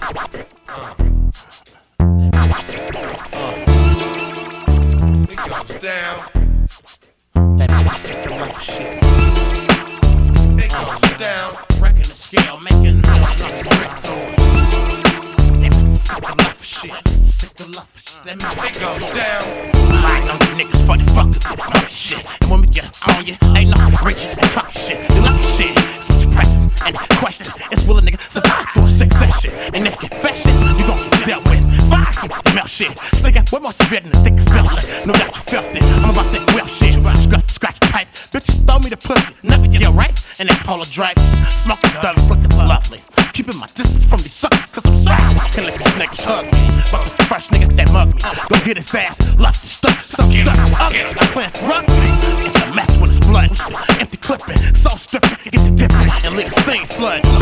It goes down. That Mr. Sick the Life shit. It goes down. Wrecking the scale, making the breakthrough. That Mr. Sick the Life shit. Sick the Life shit. That Mr. It goes down. I know you niggas for the fuckers with the shit. And when we get on you, ain't no reaching and talking shit. You lucky shit. It's what you pressing. And the question is, will a nigga survive through a succession? And if confession, you gon' get dealt with. Fire, you melt shit. Slicker, we're more severe than the thickest belt. No doubt you felt it. I'm about that well shit. Scratch pipe. Bitches throw me the pussy. Never get it right. And that polar drive. Smoking thugs looking lovely. Keeping my distance from these suckers, cause I'm sorry. Can't let these niggas hug me. But the first nigga that mug me, go get his ass, left stuck, so stuck, ugly. I'm playing rugby. It's a mess when it's blood. Empty clipping, so stripping, get the dipping, and leave the scene flood.